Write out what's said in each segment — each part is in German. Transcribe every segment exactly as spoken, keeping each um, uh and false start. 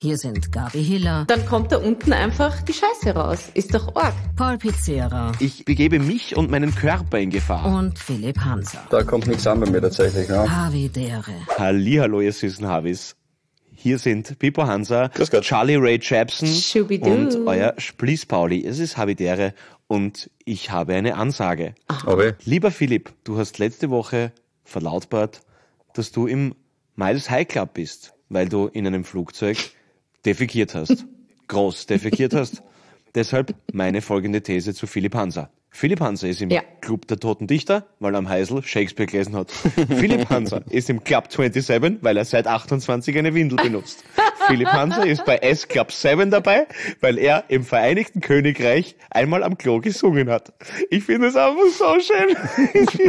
Hier sind Gabi Hiller. Dann kommt da unten einfach die Scheiße raus. Ist doch arg. Paul Pizzera. Ich begebe mich und meinen Körper in Gefahr. Und Philipp Hanser. Da kommt nichts an bei mir tatsächlich, ja. Havidere. Hallihallo, ihr süßen Havis. Hier sind Pippo Hanser, Charlie Ray Jepsen Schubidu. und euer Spliss-Pauli. Es ist Havidere und ich habe eine Ansage. Okay. Lieber Philipp, du hast letzte Woche verlautbart, dass du im Miles High Club bist, weil du in einem Flugzeug defekiert hast. Groß defekiert hast. Deshalb meine folgende These zu Philipp Hanser. Philipp Hanser ist im Ja. Club der Toten Dichter, weil er am Heisel Shakespeare gelesen hat. Philipp Hanser ist im Club siebenundzwanzig, weil er seit achtundzwanzig eine Windel benutzt. Philipp Hanser ist bei S Club sieben dabei, weil er im Vereinigten Königreich einmal am Klo gesungen hat. Ich finde es einfach so schön.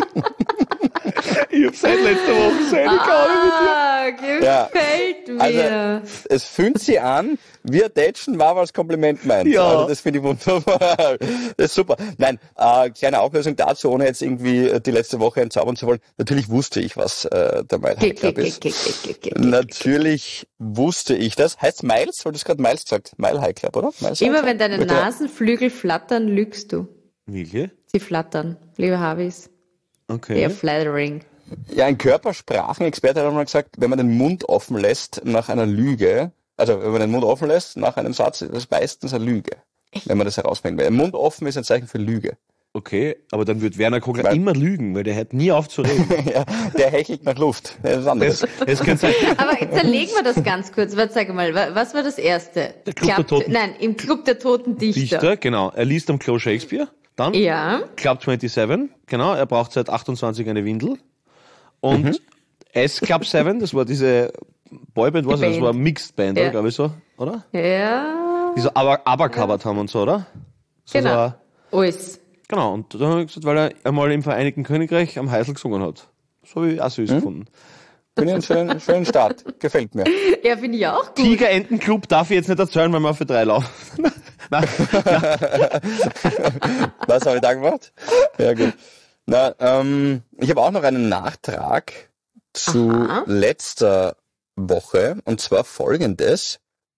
Ich habe seit letzter Woche so eine Gaudi mit dir. Ah, gefällt mir. Also, es fühlt sich an, wir Deutschen war als Kompliment meint. Ja. Also, das finde ich wunderbar. Das ist super. Nein, äh, kleine Auflösung dazu, ohne jetzt irgendwie die letzte Woche entzaubern zu wollen. Natürlich wusste ich, was äh, der Mile High Club ist. Natürlich wusste ich das. Heißt Miles? Weil du hast gerade Miles gesagt. Mile High Club, oder? Miles High Immer Club? wenn deine Bitte. Nasenflügel flattern, lügst du. Wilke? Sie flattern, liebe Havis. Okay. Sehr flattering. Ja, ein Körpersprachenexperte hat einmal gesagt, wenn man den Mund offen lässt nach einer Lüge, also wenn man den Mund offen lässt nach einem Satz, ist das meistens eine Lüge. Wenn man das herausfindet. Weil der Mund offen ist ein Zeichen für Lüge. Okay, aber dann wird Werner Kogler Weil- immer lügen, weil der hört nie auf zu reden. Ja, der hechelt nach Luft. Das ist anderes. Das, das könnte sein. Aber zerlegen wir das ganz kurz. Was, sag mal, wa- was war das Erste? Der Club der Toten- Nein, im Club der Toten Dichter. Dichter, genau. Er liest am Klo Shakespeare. Dann Ja. Club siebenundzwanzig, genau. Er braucht seit achtundzwanzig eine Windel. Und Mhm. S Club sieben, das war diese Boyband, was das Band. war eine Mixed Band, Ja. glaube ich so, oder? Ja. Die so aber, aber covered haben und so, oder? So Genau. war- Alles. Genau. Und dann habe ich gesagt, weil er einmal im Vereinigten Königreich am Heisel gesungen hat. Das habe ich auch süß gefunden. Finde ich einen schönen, schönen Start. Gefällt mir. Ja, finde ich auch gut. Tigerentenclub darf ich jetzt nicht erzählen, weil wir für drei laufen. Nein. Was habe ich da gemacht? Ja, gut. Na, ähm, ich habe auch noch einen Nachtrag zu Aha. letzter Woche, und zwar folgendes.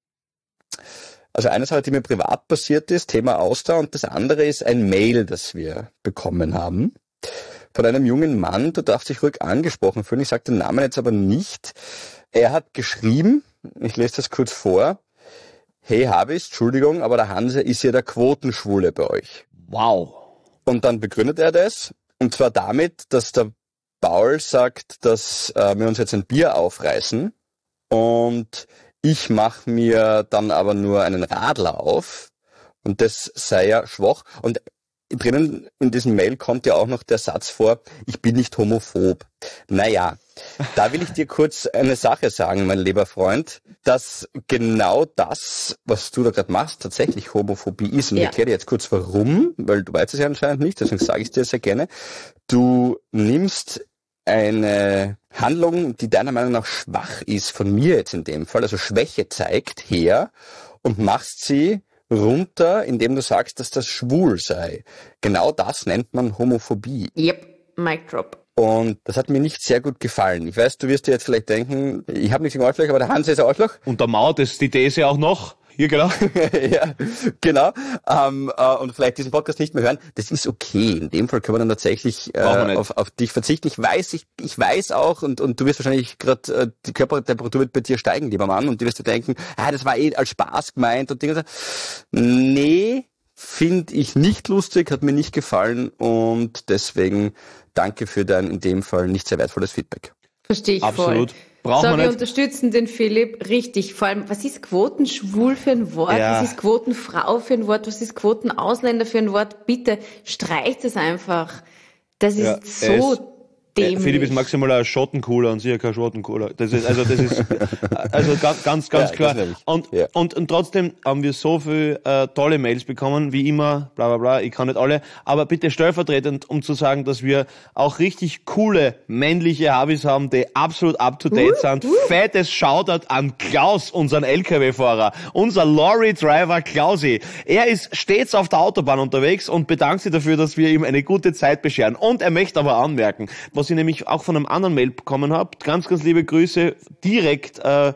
Also eine Sache, die mir privat passiert ist, Thema Auster, und das andere ist ein Mail, das wir bekommen haben. Von einem jungen Mann, du darfst dich ruhig angesprochen fühlen, ich sage den Namen jetzt aber nicht. Er hat geschrieben, ich lese das kurz vor: Hey Habis, Entschuldigung, aber der Hanse ist ja der Quotenschwule bei euch. Wow. Und dann begründet er das, und zwar damit, dass der Paul sagt, dass äh, wir uns jetzt ein Bier aufreißen, und ich mache mir dann aber nur einen Radler auf, und das sei ja schwach. Und drinnen in diesem Mail kommt ja auch noch der Satz vor: Ich bin nicht homophob. Naja, da will ich dir kurz eine Sache sagen, mein lieber Freund, dass genau das, was du da gerade machst, tatsächlich Homophobie ist. Und ich Ja. erkläre dir jetzt kurz warum, weil du weißt es ja anscheinend nicht, deswegen sage ich es dir sehr gerne. Du nimmst eine Handlung, die deiner Meinung nach schwach ist, von mir jetzt in dem Fall, also Schwäche zeigt, her und machst sie runter, indem du sagst, dass das schwul sei. Genau das nennt man Homophobie. Yep, Mic Drop. Und das hat mir nicht sehr gut gefallen. Ich weiß, du wirst dir jetzt vielleicht denken, ich habe nichts gegen Arschloch, aber der Hans ist ein Arschloch. Untermauert ist die These auch noch. Hier, genau. Ja, genau. Ähm, äh, und vielleicht diesen Podcast nicht mehr hören. Das ist okay. In dem Fall können wir dann tatsächlich äh, Brauchen wir nicht. auf, auf dich verzichten. Ich weiß, ich, ich weiß auch, und, und du wirst wahrscheinlich gerade, äh, die Körpertemperatur wird bei dir steigen, lieber Mann, und du wirst dir denken, ah, das war eh als Spaß gemeint und Dinge. Nee, finde ich nicht lustig, hat mir nicht gefallen, und deswegen danke für dein in dem Fall nicht sehr wertvolles Feedback. Verstehe ich Absolut. voll. Braucht so, man wir nicht. unterstützen den Philipp richtig. Vor allem, was ist Quotenschwul für ein Wort? Ja. Was ist Quotenfrau für ein Wort? Was ist Quotenausländer für ein Wort? Bitte streicht es einfach. Das ist Ja, so er ist- dämlich. Philipp ist maximal ein Schottencooler und sicher kein Schottencooler. Das ist, also, das ist, also ganz, ganz, ganz Ja, klar. das nämlich. Und, Ja. und, und trotzdem haben wir so viel äh, tolle Mails bekommen, wie immer, bla, bla, bla. Ich kann nicht alle, aber bitte stellvertretend, um zu sagen, dass wir auch richtig coole männliche Habis haben, die absolut up to date sind. Fettes Shoutout an Klaus, unseren L K W-Fahrer, unser Lorry-Driver Klausi. Er ist stets auf der Autobahn unterwegs und bedankt sich dafür, dass wir ihm eine gute Zeit bescheren. Und er möchte aber anmerken, was ich nämlich auch von einem anderen Mail bekommen habe, ganz, ganz liebe Grüße direkt äh,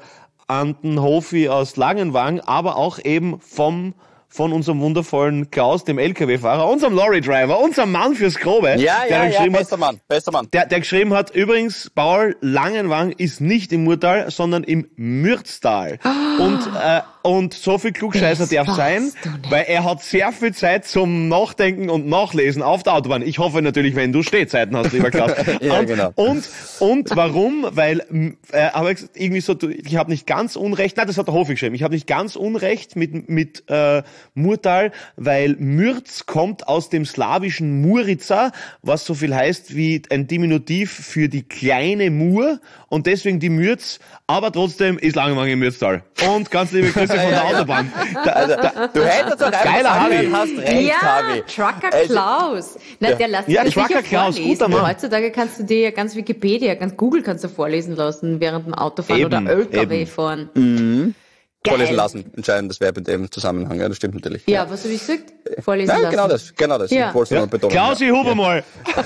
an den Hofi aus Langenwang, aber auch eben vom von unserem wundervollen Klaus, dem L K W-Fahrer, unserem Lorry-Driver, unserem Mann fürs Grobe. Ja, der ja, ja, geschrieben bester hat, Mann, bester Mann. Der, der geschrieben hat, übrigens, Paul, Langenwang ist nicht im Murtal, sondern im Mürztal. Oh. Und, äh, und so viel Klugscheißer Das darf sein, weil er hat sehr viel Zeit zum Nachdenken und Nachlesen auf der Autobahn. Ich hoffe natürlich, wenn du Stehzeiten hast, lieber Klaus. Ja, und, genau. Und, und warum? Weil, äh, aber irgendwie so, ich habe nicht ganz Unrecht, nein, das hat der Hofi geschrieben, ich habe nicht ganz Unrecht mit, mit, äh, Murtal, weil Mürz kommt aus dem slawischen Murica, was so viel heißt wie ein Diminutiv für die kleine Mur und deswegen die Mürz, aber trotzdem ist Langenwang im Mürztal. Und ganz liebe Grüße von der Autobahn. Da, Also, du hättest doch einfach Geiler sagen Harvey. können, hast recht, Ja, Harvey. Trucker Also, Klaus. Na, der lässt Ja, sich Trucker sicher Klaus, vorlesen. guter Mann. Heutzutage kannst du dir ja ganz Wikipedia, ganz Google kannst du vorlesen lassen während dem Autofahren Eben, oder L K W eben. fahren. Mhm. Geil. Vorlesen lassen, entscheidendes Verb in dem Zusammenhang, ja, das stimmt natürlich. Ja, was habe ich gesagt? Vorlesen Nein, lassen. genau das, genau das. Ja. Ich wollte es ja. nur betonen. Klausi, ja. huber mal.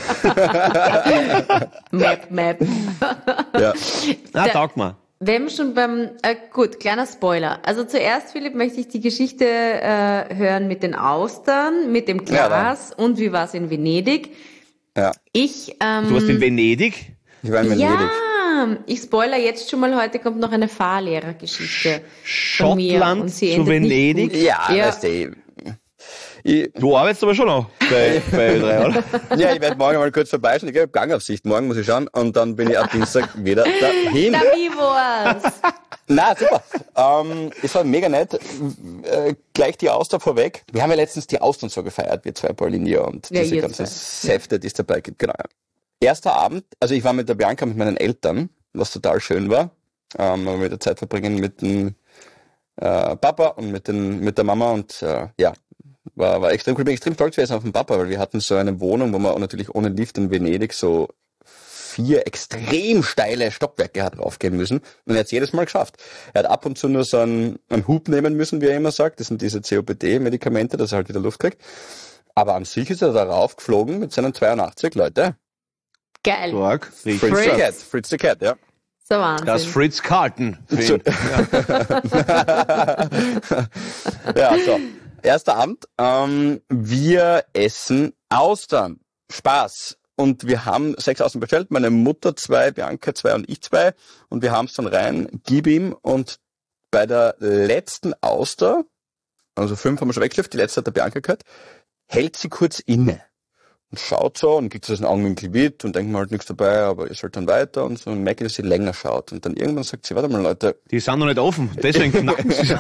Map, Map. Ja. Na, Der- taugt mal. Wenn wir schon beim, äh, gut, kleiner Spoiler. Also zuerst, Philipp, möchte ich die Geschichte äh, hören mit den Austern, mit dem Ja, Glas und wie war es in Venedig. Ja. Ich, ähm, Du warst in Venedig? Ich war in Venedig. ja, ich spoiler jetzt schon mal, heute kommt noch eine Fahrlehrergeschichte von mir. Schottland Und sie zu endet nicht Venedig? gut. Ja, Ja. weißt du, ich, Du arbeitest aber schon noch bei, bei drei, oder? ja, ich werde morgen mal kurz vorbeischauen. Ich gehe auf Gangaufsicht. Morgen muss ich schauen und dann bin ich ab Dienstag wieder dahin. Na, wie war's? Na, super. Ähm, es war mega nett. Äh, gleich die Auster vorweg. Wir haben ja letztens die Austern so gefeiert, wir zwei, Paulinia und Ja, diese ihr ganze zwei. Säfte, die es dabei gibt. Genau. Erster Abend, also ich war mit der Bianca, mit meinen Eltern, was total schön war. Ähm, wir wieder Zeit verbringen mit dem äh, Papa und mit, den, mit der Mama und äh, ja, war, war extrem cool. Ich bin extrem stolz gewesen auf den Papa, weil wir hatten so eine Wohnung, wo man natürlich ohne Lift in Venedig so vier extrem steile Stockwerke hat raufgehen müssen und er hat es jedes Mal geschafft. Er hat ab und zu nur so einen, einen Hub nehmen müssen, wie er immer sagt. Das sind diese C O P D-Medikamente, dass er halt wieder Luft kriegt. Aber an sich ist er da raufgeflogen mit seinen zweiundachtzig Leute. Geil. Stark. Fritz the Fritz. Cat, Fritz the Cat, ja. So Wahnsinn. Das Fritz Carlton. So. Ja, so. Erster Abend. Ähm, wir essen Austern. Spaß. Und wir haben sechs Austern bestellt. Meine Mutter zwei, Bianca zwei und ich zwei. Und wir haben es dann rein, gib ihm. Und bei der letzten Auster, also fünf haben wir schon weggeschifft, die letzte hat der Bianca gehört, hält sie kurz inne. Und schaut so und kriegt so einen Augenwinkel mit und denkt mal halt nichts dabei, aber ist halt dann weiter und so und merkt, dass sie länger schaut. Und dann irgendwann sagt sie, warte mal Leute, Die sind noch nicht offen, deswegen knacken sie.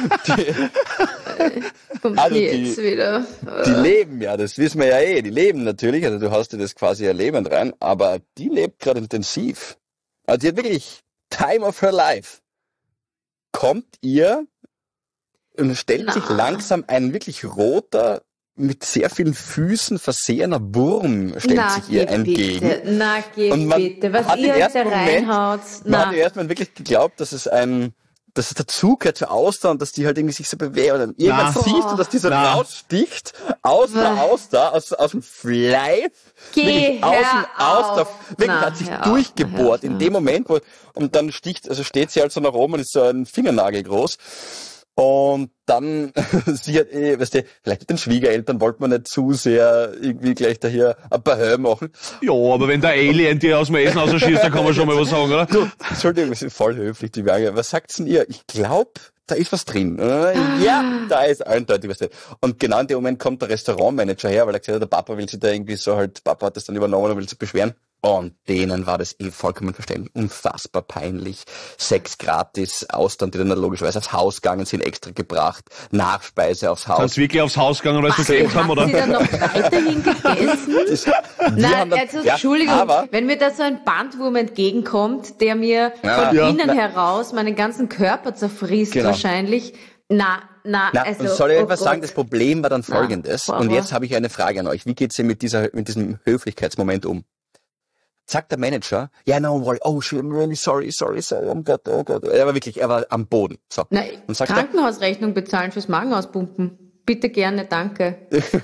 Kommt Also die die- jetzt wieder. die leben ja, das wissen wir ja eh, die leben natürlich, also du hast dir das quasi erlebend rein, aber die lebt gerade intensiv. Also die hat wirklich Time of her life. Kommt ihr und stellt Na. sich langsam ein wirklich roter, mit sehr vielen Füßen versehener Wurm stellt Na, sich ihr geh entgegen. bitte. Na, geh Und man bitte. Was hat im ihr euch da ersten Moment- reinhaut. Man Na, hat im ersten Moment wirklich geglaubt, dass es ein, dass es dazugehört zur Auster und dass die halt irgendwie sich so bewegt. Und dann irgendwann Na. siehst du, dass die so Na. raussticht aus der Wa- Auster, aus, aus dem Fleisch. Geh, wirklich aus dem hör Auster, auf. wirklich Na, hat sich hör auf, durchgebohrt hör in auf. dem Moment, wo, und dann sticht, also steht sie halt so nach oben und ist so ein Fingernagel groß. Und dann, sie hat eh, weißt du, vielleicht mit den Schwiegereltern wollte man nicht zu sehr irgendwie gleich da hier ein paar Höhe machen. Ja, aber wenn der Alien dir aus dem Essen rausschießt, dann kann man schon mal was sagen, oder? Du, Entschuldigung, wir sind voll höflich, die Waage. Was sagt's denn ihr? Ich glaube, da ist was drin. Äh, Ja, da ist eindeutig was drin. Und genau in dem Moment kommt der Restaurantmanager her, weil er gesagt hat, der Papa will sich da irgendwie so halt, Papa hat das dann übernommen und will sich beschweren. Und denen war das eh vollkommen verständlich. Unfassbar peinlich. Sex gratis, Austern, die dann logischerweise aufs Haus gegangen sind, extra gebracht. Nachspeise aufs Haus. Kannst du wirklich aufs Haus gegangen, weil sie gelebt haben, haben oder? Sie dann noch weiterhin gegessen? Das, wir Nein, haben dann- also, ja, Entschuldigung, aber, wenn mir da so ein Bandwurm entgegenkommt, der mir Ja. von Ja. innen Na- heraus meinen ganzen Körper zerfrisst Genau. wahrscheinlich. Na, na, Na, also. und soll ich oh etwas Gott. sagen? Das Problem war dann folgendes. Na, und Horror. jetzt habe ich eine Frage an euch. Wie geht's ihr mit dieser, mit diesem Höflichkeitsmoment um? Sagt der Manager, ja, no worry, oh, I'm really sorry, sorry, sorry, oh Gott, oh Gott. Er war wirklich, er war am Boden. So. Na, Und sagt er, Krankenhausrechnung bezahlen fürs Magenauspumpen. Bitte gerne, danke.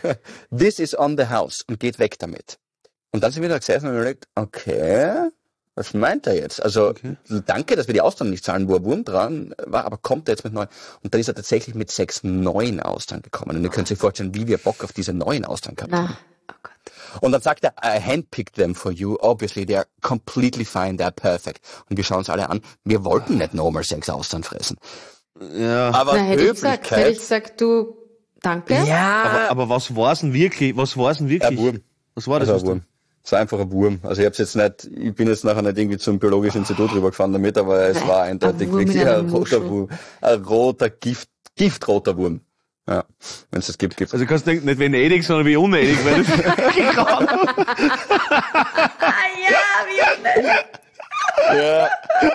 this is on the house und geht weg damit. Und dann sind wir da gesessen und überlegt, okay, Was meint er jetzt? Also, Okay. danke, dass wir die Austern nicht zahlen, wo ein Wurm dran war, aber kommt er jetzt mit neun? Und dann ist er tatsächlich mit sechs neuen Austern gekommen. Und ihr könnt euch vorstellen, wie wir Bock auf diese neuen Austern gehabt haben. Na, oh Gott. Und dann sagt er, I handpicked them for you. Obviously, they're completely fine, they're perfect. Und wir schauen uns alle an. Wir wollten nicht nochmal sechs Austern fressen. Ja. Aber Na, hätte ich gesagt, hätte ich Höflichkeit... gesagt, du, danke. Ja, Aber, aber was war's denn wirklich? Was war's denn wirklich? ein Wurm. Was war das? Also was ein du- Wurm. Es war einfach ein Wurm. Also ich hab's jetzt nicht, ich bin jetzt nachher nicht irgendwie zum biologischen Institut rübergefahren damit, aber es war eindeutig Wurm mit wirklich einer ein roter Muschel. Wurm. Ein roter Gift, giftroter Wurm. Ja. Wenn es das gibt, gibt's. Also kannst du nicht, nicht Venedig, sondern wie unnötig, weil das Ah ja, wie Ja,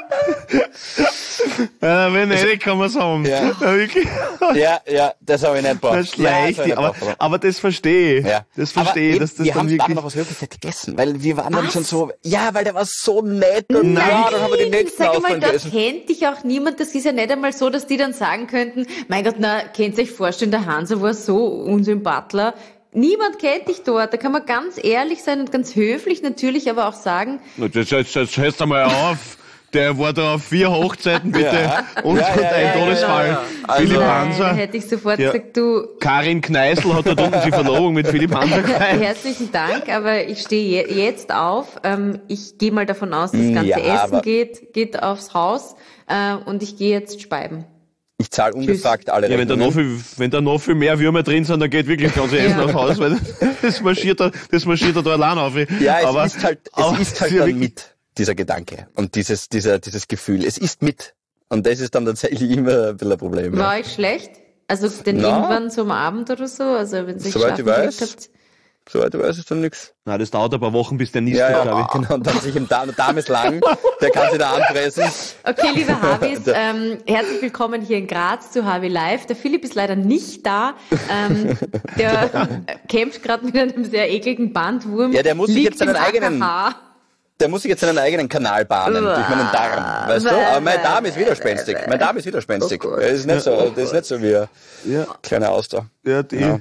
ja, Venedig kann man sagen. Ja. Ja, wirklich. ja, ja, das habe ich nicht gebraucht. Das schleicht ja, die, das hab aber, ich nicht gebraucht, aber das verstehe ich. Ja. Das verstehe ich, aber dass das wir dann haben wirklich... dann noch aus Höflichkeit gegessen, weil wir waren dann schon so, ja, weil der war so nett und Nein, ja, dann haben wir die nächsten sag mal, Austern da gegessen. kennt dich auch niemand. Das ist ja nicht einmal so, dass die dann sagen könnten, mein Gott, na, könnt ihr euch vorstellen, der Hansa war so unsympathler. Niemand kennt dich dort. Da kann man ganz ehrlich sein und ganz höflich natürlich aber auch sagen, Jetzt, jetzt, jetzt hörst du mal auf. Der war da auf vier Hochzeiten, bitte. Ja. Und Ja, ja, ein ja, Todesfall. ja, ja. Also- Philipp nein, da Hanser. hätte ich sofort Ja. gesagt, du, Karin Kneißl hat da unten die Verlobung mit Philipp Hanser gefeiert. herzlichen Dank, aber ich stehe je, jetzt auf. Ähm, ich gehe mal davon aus, das ganze Ja, Essen aber- geht, geht aufs Haus äh, und ich gehe jetzt speiben. Ich zahle ungefragt alle Ja, wenn da, noch Rechnungen. viel, wenn da noch viel mehr Würmer drin sind, dann geht wirklich das ganze Essen Ja. aufs Haus, weil das marschiert da, das marschiert da, da allein auf. Ja, es aber, ist halt, es aber ist halt ja dann wirklich- mit, dieser Gedanke und dieses, dieser, dieses Gefühl. Es ist mit. Und das ist dann tatsächlich immer ein bisschen ein Problem. War Ja. ich schlecht? Also denn Na. irgendwann zum Abend oder so? Also wenn Sie Soweit ich schlafen weiß. gelegt habt. Soweit ich weiß, ist dann nichts. Nein, das dauert ein paar Wochen, bis der Nist Ja, ist, ja, glaube ich. genau. Und dann sich im Darm, der Darm ist lang, der kann sich da anpressen. Okay, liebe Harvis, ähm, herzlich willkommen hier in Graz zu Harvey Live. Der Philipp ist leider nicht da. Ähm, der kämpft gerade mit einem sehr ekligen Bandwurm. Ja, der muss sich liegt jetzt seinen im eigenen- A K H. Der muss sich jetzt seinen eigenen Kanal bahnen, durch meinen Darm, weißt du? Aber mein Darm ist widerspenstig. Mein Darm ist widerspenstig. Oh Gott. Er ist nicht so, das ist nicht so wie ein Ja, kleiner Auster. ja, die. Ja.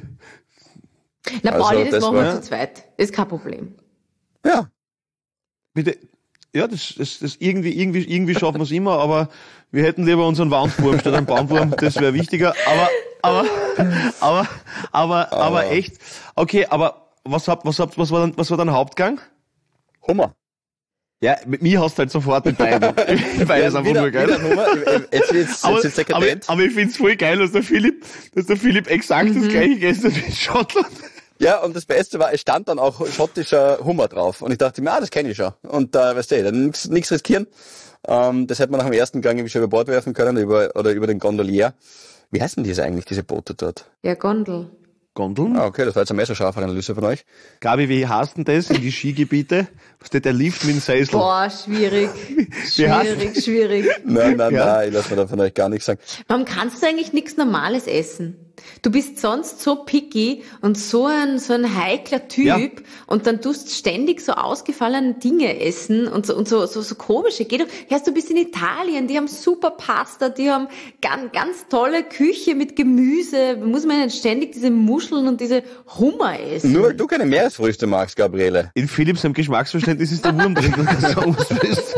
Na, Also, Pauli, das, das machen war- wir zu zweit. Ist kein Problem. Ja. Bitte. Ja, das, das, das irgendwie, irgendwie, irgendwie schaffen wir es immer, aber wir hätten lieber unseren Wandwurm statt einen Baumwurm, das wäre wichtiger. Aber, aber, aber, aber, aber echt. Okay, aber was habt, was habt, was war dann, was war dein Hauptgang? Hummer. Ja, mit mir hast du halt sofort mit beiden. Beides Ja, einfach wieder, nur geil. wieder Hummer. Jetzt wird's, Aber, jetzt wird's aber, dekadent. aber ich find's voll geil, dass der Philipp, dass der Philipp exakt Mhm. das gleiche gegessen hat wie in Schottland. Ja, und das Beste war, es stand dann auch schottischer Hummer drauf. Und ich dachte mir, ah, das kenne ich schon. Und da, äh, weißt du, dann nix, nix riskieren. Ähm, das hätte man nach dem ersten Gang irgendwie schon über Bord werfen können, über, oder über den Gondolier. Wie heißen diese eigentlich, diese Boote dort? Ja, Gondel. Gondeln? Ah, okay, das war jetzt eine messerscharfe Analyse von euch. Gabi, wie heißt denn das in die Skigebiete? Was steht der Lift mit dem Sessel? Boah, schwierig. Wie heißt- Schwierig, schwierig. Nein, nein, Ja. nein, ich lasse mir da von euch gar nichts sagen. Warum kannst du eigentlich nichts Normales essen? Du bist sonst so picky und so ein, so ein heikler Typ Ja. und dann tust ständig so ausgefallene Dinge essen und so, und so, so, so komische. Geh doch, hörst du bist in Italien, die haben super Pasta, die haben ganz, ganz tolle Küche mit Gemüse. Muss man nicht ständig diese Muscheln und diese Hummer essen? Nur weil du keine Meeresfrüchte magst, Gabriele. In Philipps seinem Geschmacksverständnis ist der Wurm drin, wenn du sagen willst.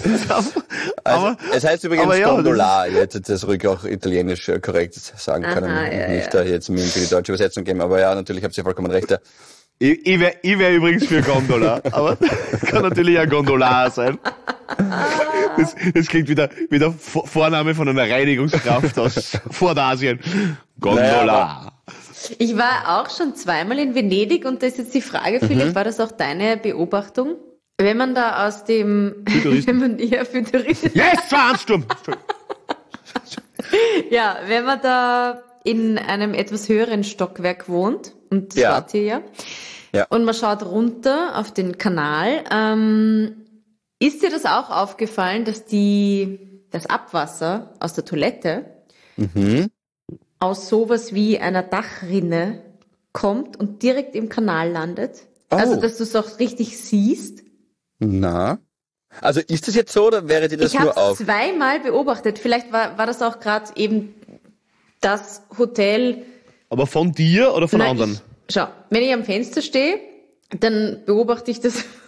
Aber, Es heißt übrigens aber ja, Gondola. Ich hätte das ruhig auch italienisch äh, korrekt sagen können. Aha, und ja, nicht ja. da jetzt mir für die deutsche Übersetzung geben. Aber ja, natürlich habt ihr vollkommen recht. Ja. ich, ich wäre ich wär übrigens für Gondola, aber kann natürlich ein Gondolar sein. Das, das klingt wie der, wie der Vor- Vorname von einer Reinigungskraft aus Vorderasien. Gondola. Naja, Ich war auch schon zweimal in Venedig und da ist jetzt die Frage, Philipp, Mhm. war das auch deine Beobachtung? Wenn man da aus dem, Futuristen. wenn man eher Futuristen, Yes, Zahnsturm! ja, wenn man da in einem etwas höheren Stockwerk wohnt, und das Ja. wart ihr ja, Ja. und man schaut runter auf den Kanal, ähm, ist dir das auch aufgefallen, dass die, das Abwasser aus der Toilette Mhm. aus sowas wie einer Dachrinne kommt und direkt im Kanal landet? Oh. Also, dass du es auch richtig siehst? Na? Also ist das jetzt so oder wäre dir das Ich nur habe auf? es zweimal beobachtet. Vielleicht war, war das auch gerade eben das Hotel. Aber von dir oder von Nein, anderen? Ich, schau, wenn ich am Fenster stehe, dann beobachte ich das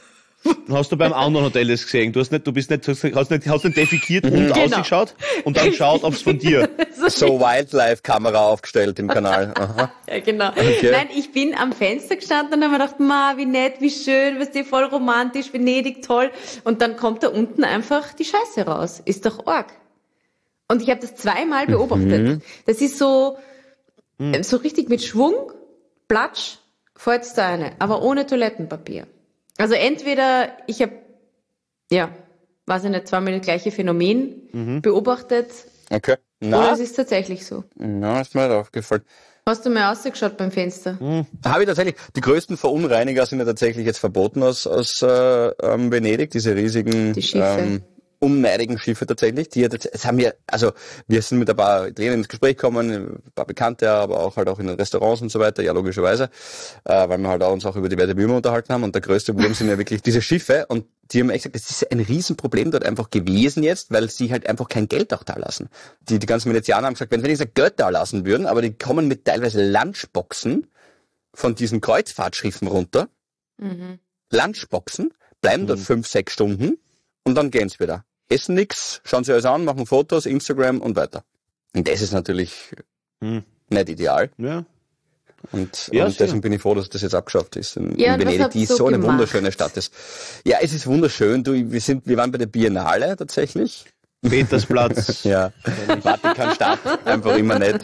Hast du beim anderen Hotel das gesehen? Du hast nicht, du bist nicht, hast nicht, hast nicht defekiert und Genau. ausgeschaut und dann schaut, ob's von dir. So Wildlife-Kamera aufgestellt im Kanal. Aha. Ja, genau. Okay. Nein, ich bin am Fenster gestanden und habe mir gedacht, ma, wie nett, wie schön, was dir voll romantisch, Venedig, toll. Und dann kommt da unten einfach die Scheiße raus. Ist doch arg. Und ich habe das zweimal beobachtet. Mhm. Das ist so, mhm. so richtig mit Schwung, Platsch, fällt's da eine, aber ohne Toilettenpapier. Also entweder ich habe, ja, weiß ich nicht, zweimal das gleiche Phänomen Mhm. beobachtet, Okay. oder Na, es ist tatsächlich so. na, ist mir nicht aufgefallen. Hast du mal rausgeschaut beim Fenster? Habe ich tatsächlich. Die größten Verunreiniger sind ja tatsächlich jetzt verboten aus, aus äh, ähm, Venedig, diese riesigen Die Schiffe. Ähm, unneidigen Schiffe tatsächlich. Die jetzt, es haben wir, also wir sind mit ein paar Italiener ins Gespräch gekommen, ein paar Bekannte, aber auch halt auch in den Restaurants und so weiter, ja logischerweise, äh, weil wir halt auch uns auch über diverse Würmer unterhalten haben und der größte Wurm sind ja wirklich diese Schiffe und die haben echt gesagt, das ist ein Riesenproblem dort einfach gewesen jetzt, weil sie halt einfach kein Geld auch da lassen. Die, die ganzen Venezianer haben gesagt, wenn sie wenigstens Geld da lassen würden, aber die kommen mit teilweise Lunchboxen von diesen Kreuzfahrtschiffen runter, Mhm. Lunchboxen, bleiben dort fünf, sechs Stunden und dann gehen sie wieder. Essen nix, schauen sie alles an, machen Fotos, Instagram und weiter. Und das ist natürlich Hm. nicht ideal. Ja. Und, Ja, und sicher. deswegen bin ich froh, dass das jetzt abgeschafft ist. In, Ja, in und was Venedig, habt die ihr so so eine gemacht? wunderschöne Stadt ist. Ja, es ist wunderschön. Du, wir sind, wir waren bei der Biennale tatsächlich. Petersplatz. Ja, Vatikanstadt, einfach immer nett.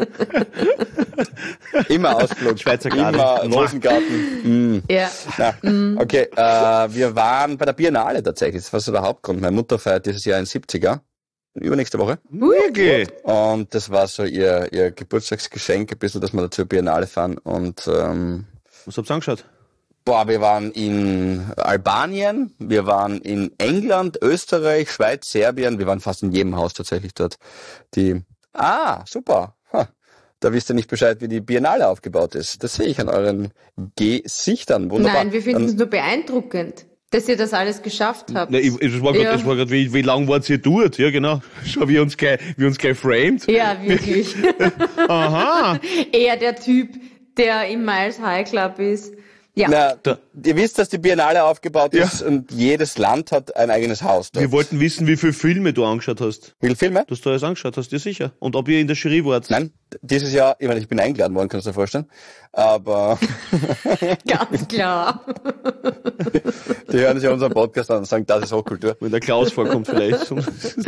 Immer Ausflug, Schweizer Garten. immer Rosengarten. Mm. Ja. Ja, okay, äh, wir waren bei der Biennale tatsächlich. Das war so der Hauptgrund. Meine Mutter feiert dieses Jahr ein siebziger. Übernächste Woche. Wirklich? Und das war so ihr, ihr Geburtstagsgeschenk, ein bisschen, dass wir zur Biennale fahren. Und ähm, Was habt ihr angeschaut? boah, wir waren in Albanien, wir waren in England, Österreich, Schweiz, Serbien. Wir waren fast in jedem Haus tatsächlich dort. Die Ah, super. Ha. Da wisst ihr nicht Bescheid, wie die Biennale aufgebaut ist. Das sehe ich an euren Gesichtern. Wunderbar. Nein, wir finden Dann- es nur beeindruckend, dass ihr das alles geschafft habt. Ne, ich, es war Ja. gerade, es war gerade, wie, wie lang wart ihr dort? Ja, genau. Schau, wie uns gleich, wie uns gleich framed. Ja, wirklich. Aha. Eher der Typ, der im Miles High Club ist. Ja. Na, Da- ihr wisst, dass die Biennale aufgebaut Ja. ist und jedes Land hat ein eigenes Haus dort. Wir wollten wissen, wie viele Filme du angeschaut hast. Wie viele Filme? Dass du alles angeschaut hast, dir sicher. Und ob ihr in der Jury wart. Nein, dieses Jahr, ich meine, ich bin eingeladen worden, kannst du dir vorstellen. Aber Ganz klar. die hören sich ja unseren Podcast an und sagen, das ist Hochkultur. Wenn der Klaus vorkommt vielleicht. So-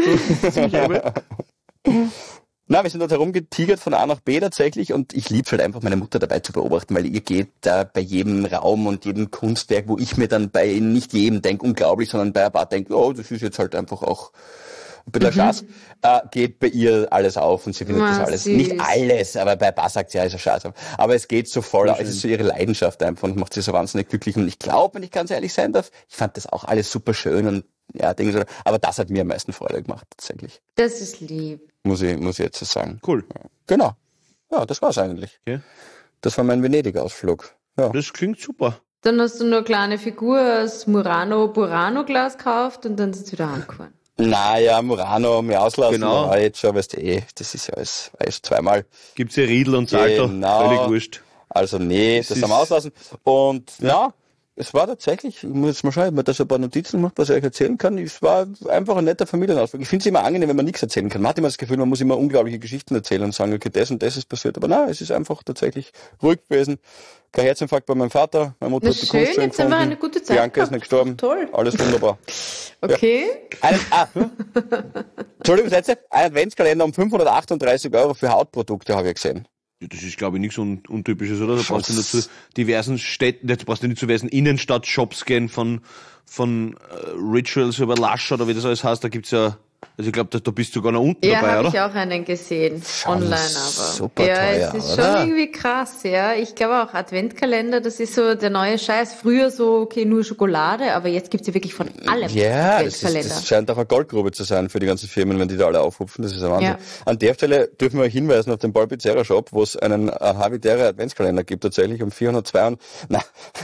Na, wir sind dort herumgetigert von A nach B tatsächlich und ich liebe halt einfach, meine Mutter dabei zu beobachten, weil ihr geht da bei jedem Raum und jedem Kunstwerk, wo ich mir dann bei nicht jedem denke, unglaublich, sondern bei ein paar denke, oh, das ist jetzt halt einfach auch ein bisschen Schatz, äh, geht bei ihr alles auf und sie findet Ah, das alles. süß. Nicht alles, aber bei ein paar sagt sie, ja, ist ein Schatz. Aber es geht so voll, es ist so ihre Leidenschaft einfach und macht sie so wahnsinnig glücklich und ich glaube, wenn ich ganz ehrlich sein darf, ich fand das auch alles super schön und ja, Dinge so, aber das hat mir am meisten Freude gemacht, tatsächlich. Das ist lieb. Muss ich, muss ich jetzt so sagen. Cool. Genau. Ja, das war's eigentlich. Okay. Das war mein Venedig-Ausflug. Ja. Das klingt super. Dann hast du nur eine kleine Figur aus Murano-Burano-Glas gekauft und dann sind sie wieder heimgefahren. Naja, Murano, mir auslassen, Genau. aber jetzt schon, weißt du, eh, das ist ja alles, alles zweimal. Gibt's ja Riedel und Salto. Genau. Völlig wurscht. Also nee, das ist- haben wir auslassen. Und ja, es war tatsächlich, ich muss jetzt mal schauen, ich habe mir da so ein paar Notizen gemacht, was ich euch erzählen kann. Es war einfach ein netter Familienausflug. Ich finde es immer angenehm, wenn man nichts erzählen kann. Man hat immer das Gefühl, man muss immer unglaubliche Geschichten erzählen und sagen, okay, das und das ist passiert. Aber nein, es ist einfach tatsächlich ruhig gewesen. Kein Herzinfarkt bei meinem Vater, meine Mutter Na hat die schön, Kunst schön jetzt haben wir gefunden. eine gute Zeit Bianca ist gehabt. nicht gestorben. Toll. Alles wunderbar. Okay. Ein, ah, Entschuldigung, Sätze. Ein Adventskalender um fünfhundertachtunddreißig Euro für Hautprodukte habe ich gesehen. Ja, das ist, glaube ich, nichts un Untypisches, oder? Da Schon. brauchst du nicht zu diversen Städten, da brauchst du nicht zu diversen Innenstadt-Shops gehen, von, von äh, Rituals über Lush oder wie das alles heißt. Da gibt's ja, also ich glaube, da, da bist du sogar noch unten Ja, dabei, habe oder? ich auch einen gesehen. Schon Online aber. super ja, teuer, es ist oder? schon irgendwie krass, ja. Ich glaube auch Adventkalender, das ist so der neue Scheiß. Früher so, okay, nur Schokolade, aber jetzt gibt's ja wirklich von allem Ja, das, ist, Adventskalender. das scheint auch eine Goldgrube zu sein für die ganzen Firmen, wenn die da alle aufrufen. Das ist ein Wahnsinn. Ja. An der Stelle dürfen wir euch hinweisen auf den Paul Pizzerra Shop, wo es einen äh, Habitäre Adventskalender gibt, tatsächlich um vierhundertzwei. Nein,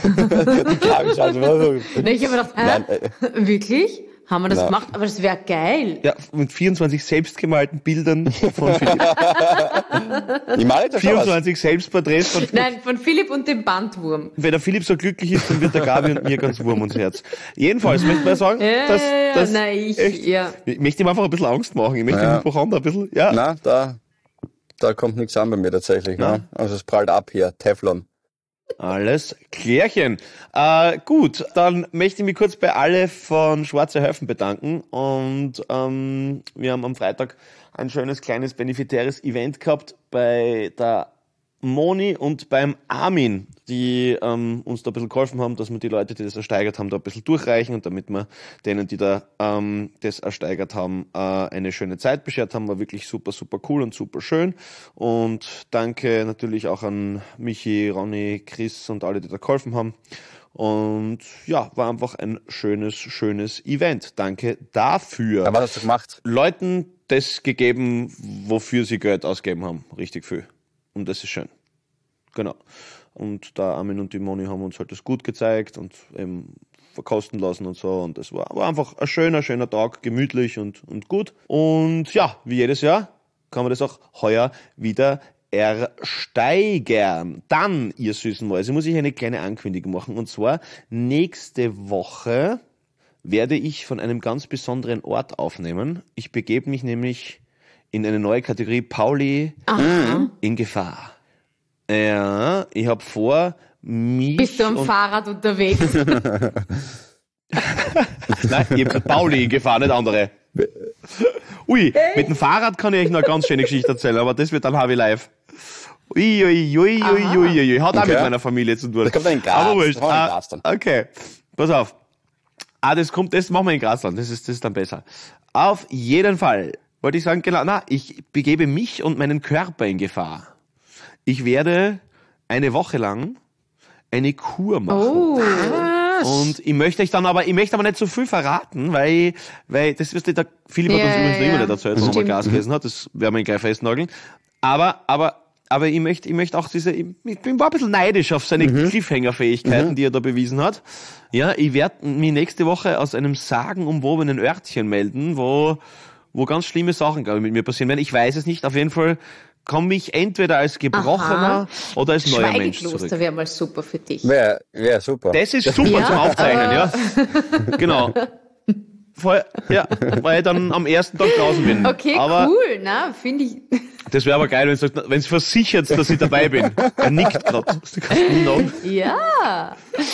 die Klavisch, also, Na, ich habe mir gedacht, hä? Nein, äh, Wirklich? Haben wir das Nein. gemacht? Aber das wäre geil. Ja, mit vierundzwanzig selbstgemalten Bildern von Philipp. Ich meine da schon was. vierundzwanzig Selbstporträts von, Nein, von Philipp und dem Bandwurm. wenn der Philipp so glücklich ist, dann wird der Gabi und mir ganz Wurm ums Herz. Jedenfalls möchte man sagen, Ja, dass, ja, ja, dass nein, ich, echt, ja. ich möchte ihm einfach ein bisschen Angst machen. Ich möchte Ja. dem Hypochonder ein bisschen, ja. Na, da, da kommt nichts an bei mir tatsächlich. Ja. Ne? Also es prallt ab hier, Teflon. Alles klärchen. Äh, gut, dann möchte ich mich kurz bei alle von Schwarze Höfen bedanken und ähm, wir haben am Freitag ein schönes kleines benefitäres Event gehabt bei der Moni und beim Armin, die ähm, uns da ein bisschen geholfen haben, dass wir die Leute, die das ersteigert haben, da ein bisschen durchreichen und damit wir denen, die da ähm, das ersteigert haben, äh, eine schöne Zeit beschert haben. War wirklich super, super cool und super schön. Und danke natürlich auch an Michi, Ronny, Chris und alle, die da geholfen haben. Und ja, war einfach ein schönes, schönes Event. Danke dafür. Aber was hast du gemacht? Leuten das gegeben, wofür sie Geld ausgegeben haben. Richtig viel. Und das ist schön. Genau. Und da Armin und die Moni haben uns halt das gut gezeigt und eben verkosten lassen und so. Und das war, war einfach ein schöner, schöner Tag, gemütlich und, und gut. Und ja, wie jedes Jahr kann man das auch heuer wieder ersteigern. Dann, ihr süßen Mäuse, muss ich eine kleine Ankündigung machen. Und zwar nächste Woche werde ich von einem ganz besonderen Ort aufnehmen. Ich begebe mich nämlich in eine neue Kategorie Pauli Aha. in Gefahr. Ja, ich habe vor, mich Bist du am und Fahrrad unterwegs? Nein, ich hab Pauli in Gefahr, nicht andere. Ui, mit dem Fahrrad kann ich euch noch eine ganz schöne Geschichte erzählen, aber das wird dann H W Live. Ui, ui, ui, ui, ui, ui. Hat auch Okay. mit meiner Familie zu tun. Das kommt dann in Graz. Aber wurscht. Das machen wir in Ah, Graz dann. okay, pass auf. Ah, das kommt, das machen wir in Graz dann. Das ist, das ist dann besser. Auf jeden Fall wollte ich sagen, genau, na, ich begebe mich und meinen Körper in Gefahr. Ich werde eine Woche lang eine Kur machen. Oh. Und ich möchte euch dann aber, ich möchte aber nicht so viel verraten, weil, weil, das wirst du, der Philipp hat Ja, uns übrigens noch ja. immer nicht erzählt, warum er Stimmt. Gas gegessen hat, das werden wir ihn gleich festnageln. Aber, aber, aber ich möchte, ich möchte auch diese, ich, ich bin war ein bisschen neidisch auf seine Mhm. Cliffhanger-Fähigkeiten, die er da bewiesen hat. Ja, ich werde mich nächste Woche aus einem sagenumwobenen Örtchen melden, wo, wo ganz schlimme Sachen, glaube ich, mit mir passieren werden. Ich weiß es nicht, auf jeden Fall komme ich entweder als Gebrochener Aha. oder als neuer Mensch Schweigekloster zurück. wäre mal super für dich. Wäre wär super. Das ist super Ja, zum Aufzeichnen, ja. Genau. Voll, ja, weil ich dann am ersten Tag draußen bin. Okay, aber cool, na, finde ich. das wäre aber geil, wenn du wenn es versichert, dass ich dabei bin. Er nickt gerade. Du kannst nie noch. Ja.